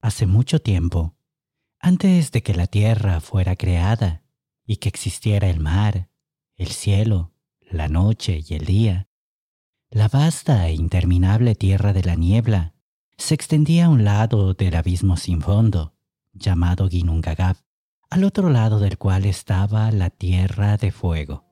Hace mucho tiempo, antes de que la tierra fuera creada y que existiera el mar, el cielo, la noche y el día, la vasta e interminable tierra de la niebla se extendía a un lado del abismo sin fondo, llamado Ginnungagap, al otro lado del cual estaba la tierra de fuego.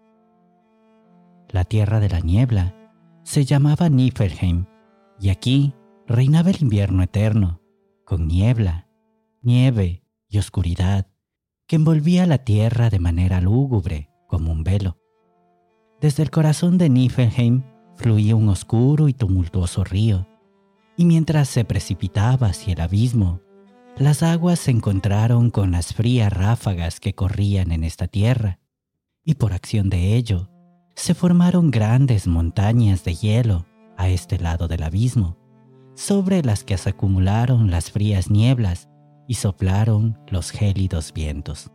La tierra de la niebla se llamaba Niflheim, y aquí reinaba el invierno eterno, con niebla, nieve y oscuridad que envolvía la tierra de manera lúgubre como un velo. Desde el corazón de Niflheim fluía un oscuro y tumultuoso río, y mientras se precipitaba hacia el abismo, las aguas se encontraron con las frías ráfagas que corrían en esta tierra, y por acción de ello, se formaron grandes montañas de hielo a este lado del abismo, sobre las que se acumularon las frías nieblas y soplaron los gélidos vientos.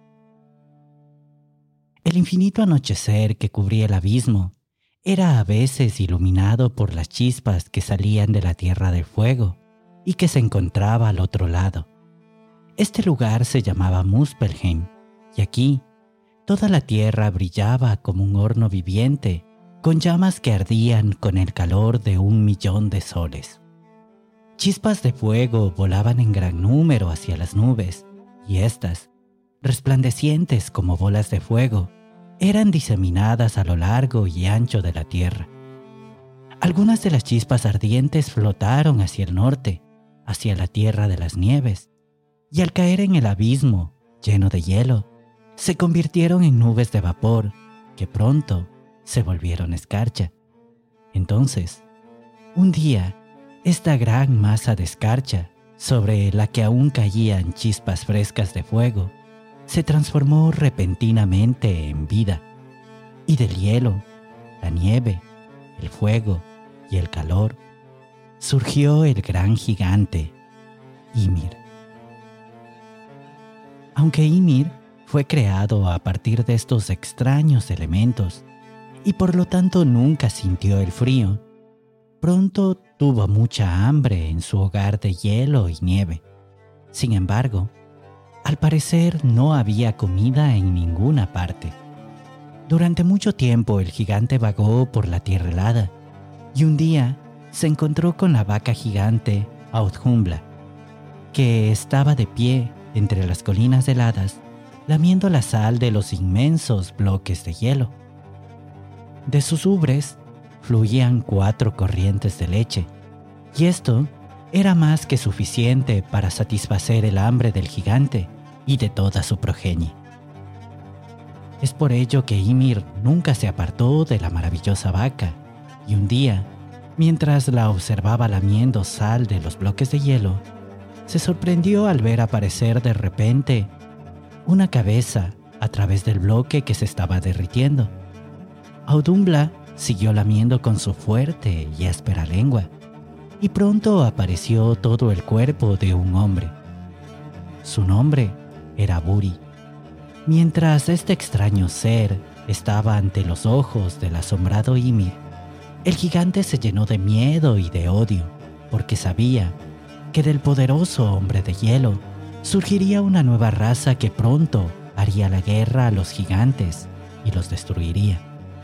El infinito anochecer que cubría el abismo era a veces iluminado por las chispas que salían de la tierra del fuego y que se encontraba al otro lado. Este lugar se llamaba Muspelheim, y aquí toda la tierra brillaba como un horno viviente con llamas que ardían con el calor de 1.000.000 de soles. Chispas de fuego volaban en gran número hacia las nubes, y éstas, resplandecientes como bolas de fuego, eran diseminadas a lo largo y ancho de la tierra. Algunas de las chispas ardientes flotaron hacia el norte, hacia la tierra de las nieves, y al caer en el abismo, lleno de hielo, se convirtieron en nubes de vapor que pronto se volvieron escarcha. Entonces, un día, esta gran masa de escarcha, sobre la que aún caían chispas frescas de fuego, se transformó repentinamente en vida, y del hielo, la nieve, el fuego y el calor, surgió el gran gigante, Ymir. Aunque Ymir fue creado a partir de estos extraños elementos, y por lo tanto nunca sintió el frío, pronto tuvo mucha hambre en su hogar de hielo y nieve. Sin embargo, al parecer no había comida en ninguna parte. Durante mucho tiempo el gigante vagó por la tierra helada, y un día se encontró con la vaca gigante Audhumbla, que estaba de pie entre las colinas heladas, lamiendo la sal de los inmensos bloques de hielo. De sus ubres fluían 4 corrientes de leche, y esto era más que suficiente para satisfacer el hambre del gigante y de toda su progenie. Es por ello que Ymir nunca se apartó de la maravillosa vaca, y un día, mientras la observaba lamiendo sal de los bloques de hielo, se sorprendió al ver aparecer de repente una cabeza a través del bloque que se estaba derritiendo. Audhumbla siguió lamiendo con su fuerte y áspera lengua, y pronto apareció todo el cuerpo de un hombre. Su nombre era Buri. Mientras este extraño ser estaba ante los ojos del asombrado Ymir, el gigante se llenó de miedo y de odio, porque sabía que del poderoso hombre de hielo surgiría una nueva raza que pronto haría la guerra a los gigantes y los destruiría.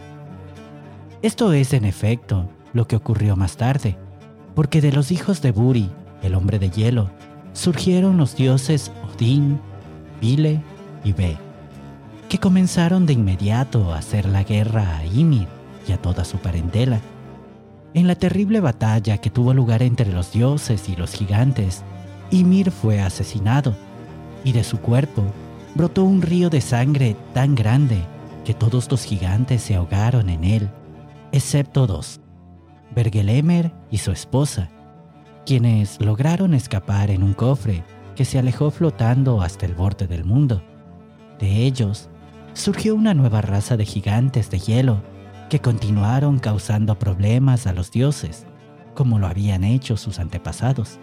Esto es, en efecto, lo que ocurrió más tarde, porque de los hijos de Buri, el hombre de hielo, surgieron los dioses Odín, Vile y Ve, que comenzaron de inmediato a hacer la guerra a Ymir y a toda su parentela. En la terrible batalla que tuvo lugar entre los dioses y los gigantes, Ymir fue asesinado, y de su cuerpo brotó un río de sangre tan grande que todos los gigantes se ahogaron en él, excepto 2, Bergelemer y su esposa, quienes lograron escapar en un cofre que se alejó flotando hasta el borde del mundo. De ellos, surgió una nueva raza de gigantes de hielo que continuaron causando problemas a los dioses, como lo habían hecho sus antepasados.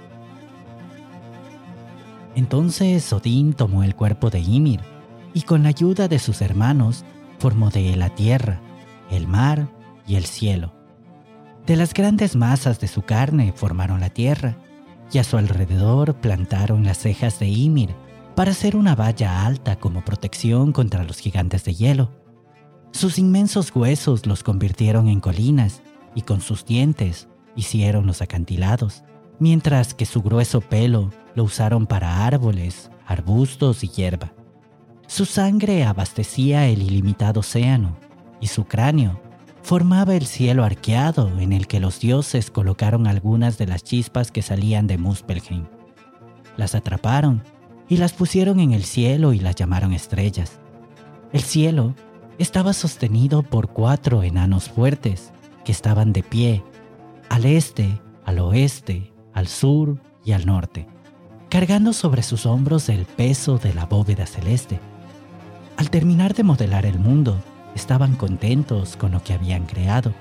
Entonces Odín tomó el cuerpo de Ymir y con la ayuda de sus hermanos formó de él la tierra, el mar y el cielo. De las grandes masas de su carne formaron la tierra, y a su alrededor plantaron las cejas de Ymir para hacer una valla alta como protección contra los gigantes de hielo. Sus inmensos huesos los convirtieron en colinas y con sus dientes hicieron los acantilados, mientras que su grueso pelo lo usaron para árboles, arbustos y hierba. Su sangre abastecía el ilimitado océano y su cráneo formaba el cielo arqueado en el que los dioses colocaron algunas de las chispas que salían de Muspelheim. Las atraparon y las pusieron en el cielo y las llamaron estrellas. El cielo estaba sostenido por 4 enanos fuertes que estaban de pie, al este, al oeste, al sur y al norte, cargando sobre sus hombros el peso de la bóveda celeste. Al terminar de modelar el mundo, estaban contentos con lo que habían creado.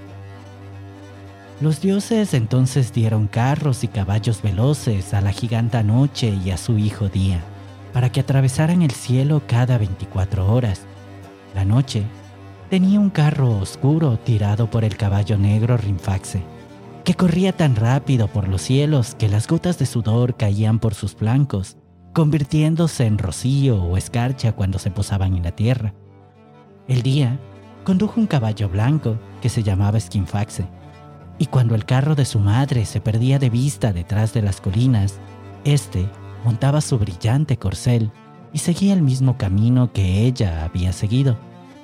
Los dioses entonces dieron carros y caballos veloces a la giganta Noche y a su hijo Día, para que atravesaran el cielo cada 24 horas. La Noche tenía un carro oscuro tirado por el caballo negro Rinfaxe, que corría tan rápido por los cielos que las gotas de sudor caían por sus flancos, convirtiéndose en rocío o escarcha cuando se posaban en la tierra. El Día condujo un caballo blanco que se llamaba Skinfaxe, y cuando el carro de su madre se perdía de vista detrás de las colinas, este montaba su brillante corcel y seguía el mismo camino que ella había seguido.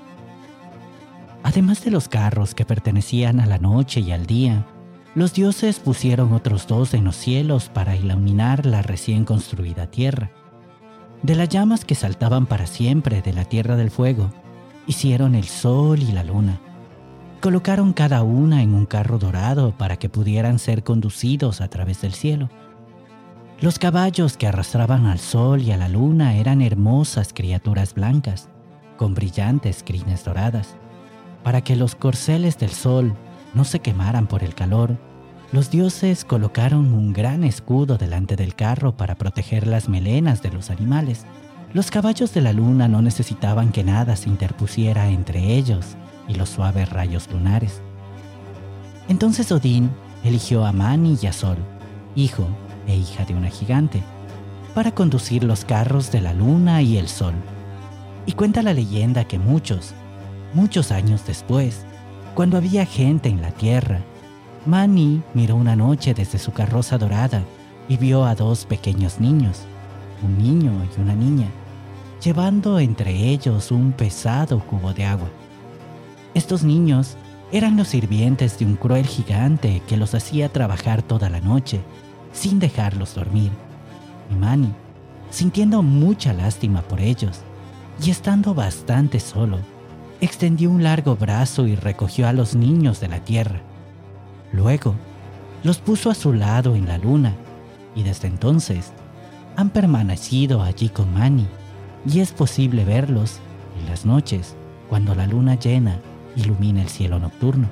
Además de los carros que pertenecían a la Noche y al Día, los dioses pusieron otros 2 en los cielos para iluminar la recién construida tierra. De las llamas que saltaban para siempre de la Tierra del Fuego, hicieron el sol y la luna. Colocaron cada una en un carro dorado para que pudieran ser conducidos a través del cielo. Los caballos que arrastraban al sol y a la luna eran hermosas criaturas blancas, con brillantes crines doradas. Para que los corceles del sol no se quemaran por el calor, los dioses colocaron un gran escudo delante del carro para proteger las melenas de los animales. Los caballos de la luna no necesitaban que nada se interpusiera entre ellos y los suaves rayos lunares. Entonces Odín eligió a Mani y a Sol, hijo e hija de una gigante, para conducir los carros de la luna y el sol. Y cuenta la leyenda que muchos años después, cuando había gente en la tierra, Mani miró una noche desde su carroza dorada y vio a 2 pequeños niños, un niño y una niña, llevando entre ellos un pesado cubo de agua. Estos niños eran los sirvientes de un cruel gigante que los hacía trabajar toda la noche, sin dejarlos dormir. Y Mani, sintiendo mucha lástima por ellos, y estando bastante solo, extendió un largo brazo y recogió a los niños de la tierra. Luego, los puso a su lado en la luna, y desde entonces han permanecido allí con Mani, y es posible verlos en las noches cuando la luna llena ilumina el cielo nocturno.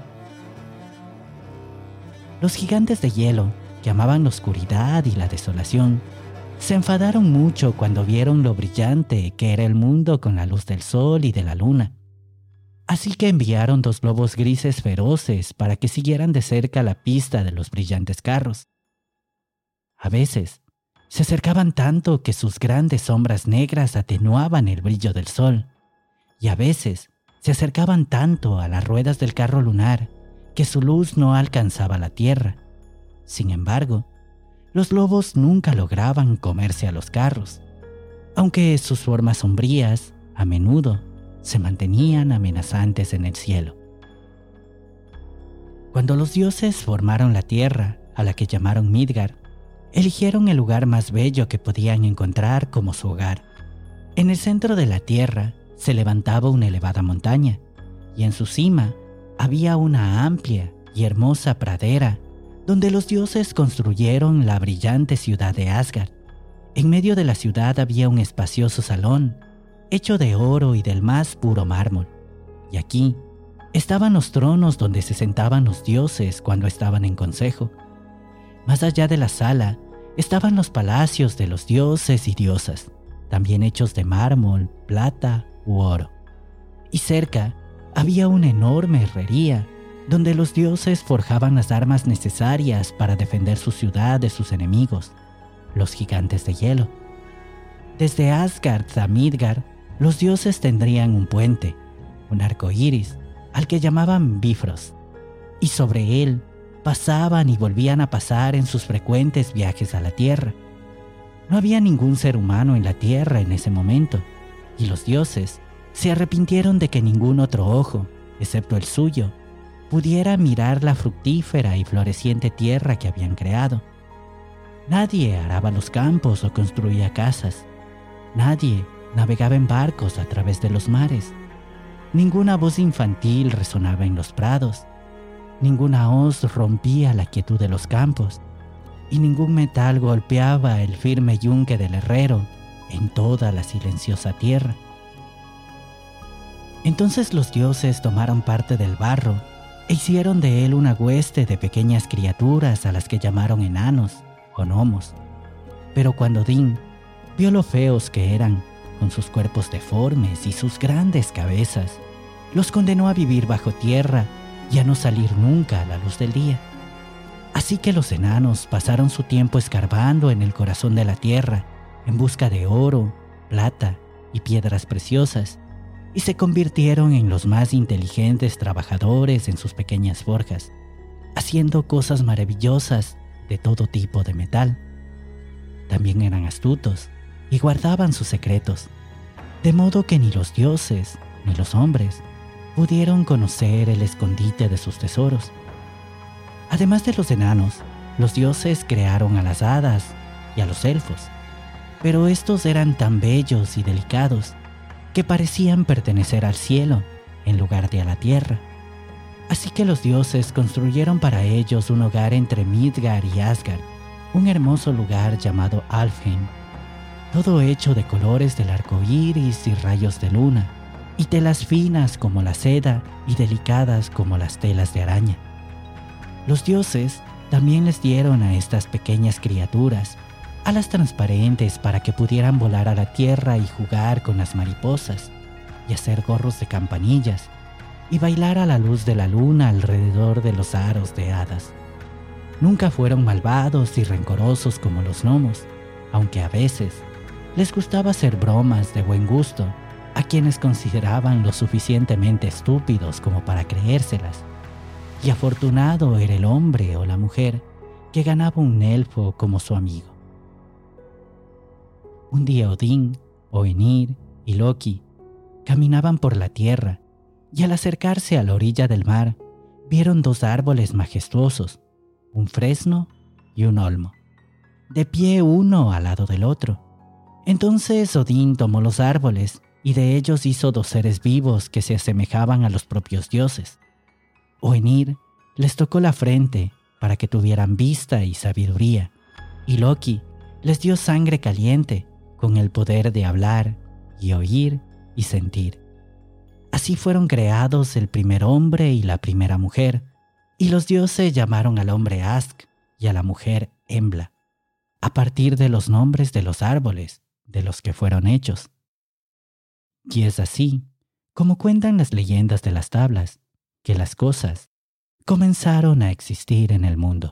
Los gigantes de hielo, que amaban la oscuridad y la desolación, se enfadaron mucho cuando vieron lo brillante que era el mundo con la luz del sol y de la luna. Así que enviaron 2 lobos grises feroces para que siguieran de cerca la pista de los brillantes carros. A veces, se acercaban tanto que sus grandes sombras negras atenuaban el brillo del sol, y a veces se acercaban tanto a las ruedas del carro lunar que su luz no alcanzaba la tierra. Sin embargo, los lobos nunca lograban comerse a los carros, aunque sus formas sombrías, a menudo, se mantenían amenazantes en el cielo. Cuando los dioses formaron la tierra, a la que llamaron Midgard, eligieron el lugar más bello que podían encontrar como su hogar. En el centro de la tierra se levantaba una elevada montaña, y en su cima había una amplia y hermosa pradera donde los dioses construyeron la brillante ciudad de Asgard. En medio de la ciudad había un espacioso salón, hecho de oro y del más puro mármol, y aquí estaban los tronos donde se sentaban los dioses cuando estaban en consejo. Más allá de la sala estaban los palacios de los dioses y diosas, también hechos de mármol, plata u oro. Y cerca había una enorme herrería, donde los dioses forjaban las armas necesarias para defender su ciudad de sus enemigos, los gigantes de hielo. Desde Asgard a Midgard, los dioses tendrían un puente, un arco iris, al que llamaban Bifrost, y sobre él pasaban y volvían a pasar en sus frecuentes viajes a la Tierra. No había ningún ser humano en la Tierra en ese momento, y los dioses se arrepintieron de que ningún otro ojo, excepto el suyo, pudiera mirar la fructífera y floreciente tierra que habían creado. Nadie araba los campos o construía casas. Nadie navegaba en barcos a través de los mares. Ninguna voz infantil resonaba en los prados. Ninguna hoz rompía la quietud de los campos. Y ningún metal golpeaba el firme yunque del herrero en toda la silenciosa tierra. Entonces los dioses tomaron parte del barro e hicieron de él una hueste de pequeñas criaturas a las que llamaron enanos o gnomos. Pero cuando Odín vio lo feos que eran, con sus cuerpos deformes y sus grandes cabezas, los condenó a vivir bajo tierra y a no salir nunca a la luz del día. Así que los enanos pasaron su tiempo escarbando en el corazón de la tierra en busca de oro, plata y piedras preciosas, y se convirtieron en los más inteligentes trabajadores en sus pequeñas forjas, haciendo cosas maravillosas de todo tipo de metal. También eran astutos y guardaban sus secretos, de modo que ni los dioses ni los hombres pudieron conocer el escondite de sus tesoros. Además de los enanos, los dioses crearon a las hadas y a los elfos, pero estos eran tan bellos y delicados que parecían pertenecer al cielo en lugar de a la tierra. Así que los dioses construyeron para ellos un hogar entre Midgard y Asgard, un hermoso lugar llamado Alfheim, todo hecho de colores del arco iris y rayos de luna, y telas finas como la seda y delicadas como las telas de araña. Los dioses también les dieron a estas pequeñas criaturas alas transparentes para que pudieran volar a la tierra y jugar con las mariposas, y hacer gorros de campanillas, y bailar a la luz de la luna alrededor de los aros de hadas. Nunca fueron malvados y rencorosos como los gnomos, aunque a veces les gustaba hacer bromas de buen gusto a quienes consideraban lo suficientemente estúpidos como para creérselas. Y afortunado era el hombre o la mujer que ganaba un elfo como su amigo. Un día Odín, Hoenir y Loki caminaban por la tierra y al acercarse a la orilla del mar vieron dos árboles majestuosos, un fresno y un olmo, de pie uno al lado del otro. Entonces Odín tomó los árboles y de ellos hizo dos seres vivos que se asemejaban a los propios dioses. Hoenir les tocó la frente para que tuvieran vista y sabiduría, y Loki les dio sangre caliente con el poder de hablar y oír y sentir. Así fueron creados el primer hombre y la primera mujer, y los dioses llamaron al hombre Ask y a la mujer Embla, a partir de los nombres de los árboles de los que fueron hechos. Y es así, como cuentan las leyendas de las tablas, que las cosas comenzaron a existir en el mundo.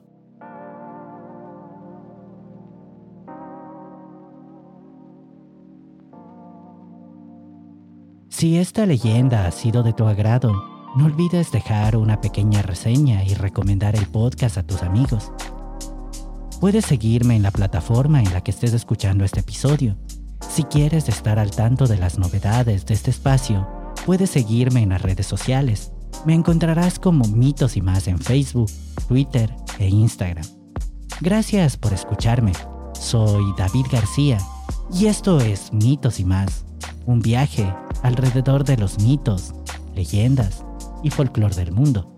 Si esta leyenda ha sido de tu agrado, no olvides dejar una pequeña reseña y recomendar el podcast a tus amigos. Puedes seguirme en la plataforma en la que estés escuchando este episodio. Si quieres estar al tanto de las novedades de este espacio, puedes seguirme en las redes sociales. Me encontrarás como Mitos y Más en Facebook, Twitter e Instagram. Gracias por escucharme. Soy David García y esto es Mitos y Más, un viaje alrededor de los mitos, leyendas y folclore del mundo.